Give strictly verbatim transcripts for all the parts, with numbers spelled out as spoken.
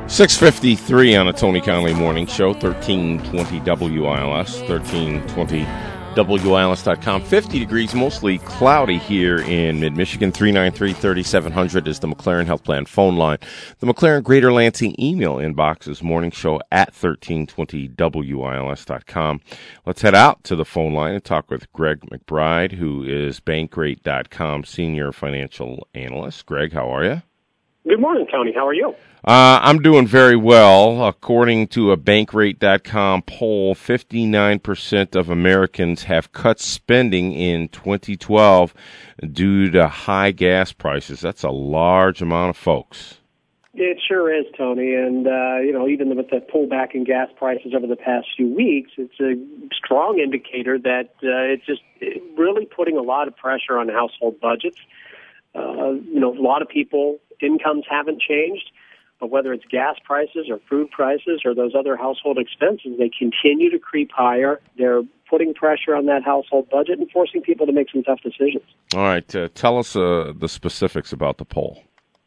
six fifty-three on a Tony Conley Morning Show, thirteen twenty W I L S, thirteen twenty W I L S dot com. fifty degrees, mostly cloudy here in mid-Michigan. three nine three, three seven zero zero is the McLaren Health Plan phone line. The McLaren Greater Lansing email inbox is morningshow at thirteen twenty W I L S dot com. Let's head out to the phone line and talk with Greg McBride, who is Bankrate dot com Senior Financial Analyst. Greg, how are you? Good morning, Tony. How are you? Uh, I'm doing very well. According to a Bankrate dot com poll, fifty-nine percent of Americans have cut spending in twenty twelve due to high gas prices. That's a large amount of folks. It sure is, Tony. And, uh, you know, even with the pullback in gas prices over the past few weeks, it's a strong indicator that uh, it's just really putting a lot of pressure on household budgets. Uh, you know, a lot of people, incomes haven't changed. But whether it's gas prices or food prices or those other household expenses, they continue to creep higher. They're putting pressure on that household budget and forcing people to make some tough decisions. All right. Uh, tell us uh, the specifics about the poll.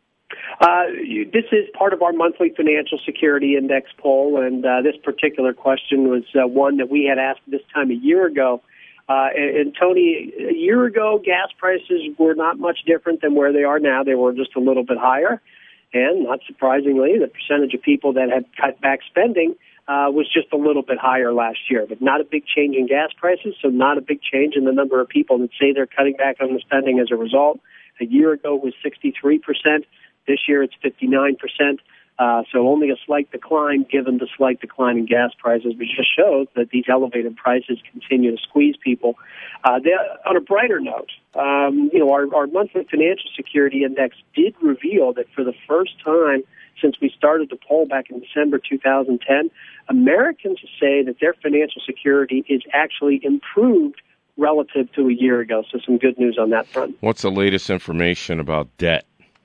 Uh, you, this is part of our monthly Financial Security Index poll, and uh, this particular question was uh, one that we had asked this time a year ago. Uh, and, and, Tony, a year ago, gas prices were not much different than where they are now. They were just a little bit higher. And not surprisingly, the percentage of people that had cut back spending uh, was just a little bit higher last year. But not a big change in gas prices, so not a big change in the number of people that say they're cutting back on the spending as a result. A year ago it was sixty-three percent. This year it's fifty-nine percent. Uh, so only a slight decline given the slight decline in gas prices, which just shows that these elevated prices continue to squeeze people. Uh, they, on a brighter note, um, you know, our, our monthly Financial Security Index did reveal that for the first time since we started the poll back in December two thousand ten, Americans say that their financial security is actually improved relative to a year ago. So some good news on that front. What's the latest information about debt?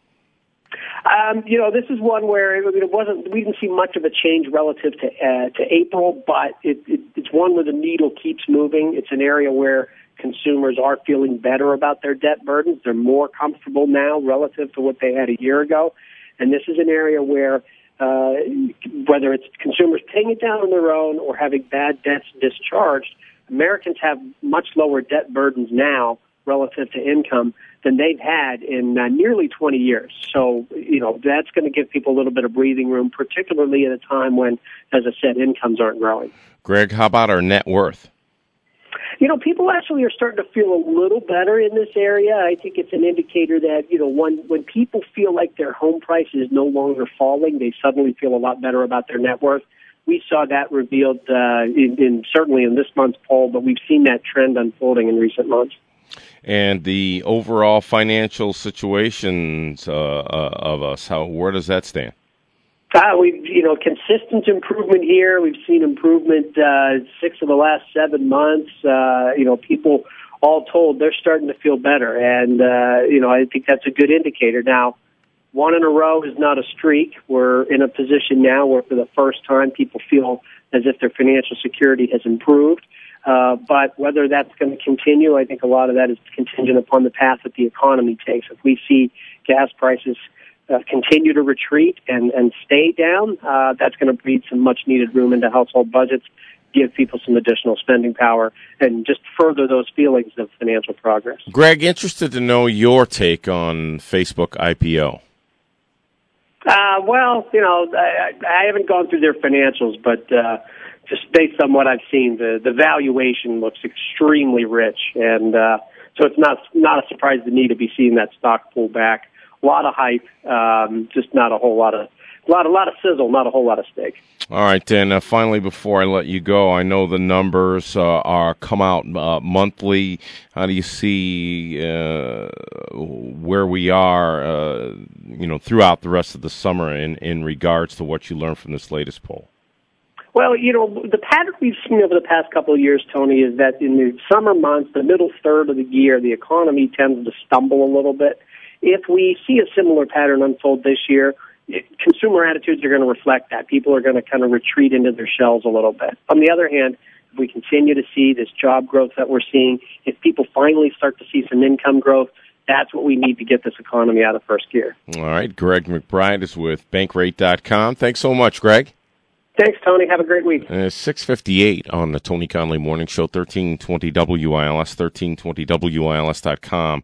Um, you know, this is one where it wasn't. We didn't see much of a change relative to uh, to April, but it, it, it's one where the needle keeps moving. It's an area where consumers are feeling better about their debt burdens. They're more comfortable now relative to what they had a year ago, and this is an area where uh, whether it's consumers paying it down on their own or having bad debts discharged, Americans have much lower debt burdens now relative to income than they've had in uh, nearly twenty years. So, you know, that's going to give people a little bit of breathing room, particularly at a time when, as I said, incomes aren't growing. Greg, how about our net worth? You know, people actually are starting to feel a little better in this area. I think it's an indicator that, you know, when, when people feel like their home price is no longer falling, they suddenly feel a lot better about their net worth. We saw that revealed uh, in, in certainly in this month's poll, but we've seen that trend unfolding in recent months. And the overall financial situations uh, uh, of us, how where does that stand? Uh, we've, you know, consistent improvement here. We've seen improvement uh, six of the last seven months. Uh, you know, people all told they're starting to feel better, and uh, you know, I think that's a good indicator. Now, one in a row is not a streak. We're in a position now where, for the first time, people feel as if their financial security has improved. Uh, but whether that's going to continue, I think a lot of that is contingent upon the path that the economy takes. If we see gas prices uh, continue to retreat and, and stay down, uh, that's going to breathe some much-needed room into household budgets, give people some additional spending power, and just further those feelings of financial progress. Greg, interested to know your take on Facebook I P O. Uh, well, you know, I, I haven't gone through their financials, but uh, just based on what I've seen, the, the valuation looks extremely rich, and uh, so it's not not a surprise to me to be seeing that stock pull back. A lot of hype, um, just not a whole lot of a lot, a lot of sizzle, not a whole lot of steak. All right, then. Uh, finally, before I let you go, I know the numbers uh, are come out uh, monthly. How do you see uh, where we are, uh, you know, throughout the rest of the summer in in regards to what you learned from this latest poll? Well, you know, the pattern we've seen over the past couple of years, Tony, is that in the summer months, the middle third of the year, the economy tends to stumble a little bit. If we see a similar pattern unfold this year, it, consumer attitudes are going to reflect that. People are going to kind of retreat into their shells a little bit. On the other hand, if we continue to see this job growth that we're seeing, if people finally start to see some income growth, That's what we need to get this economy out of first gear. All right. Greg McBride is with bankrate dot com. Thanks so much, Greg. Thanks, Tony. Have a great week. Uh, six fifty-eight on the Tony Conley Morning Show, thirteen twenty W I L S, thirteen twenty W I L S dot com.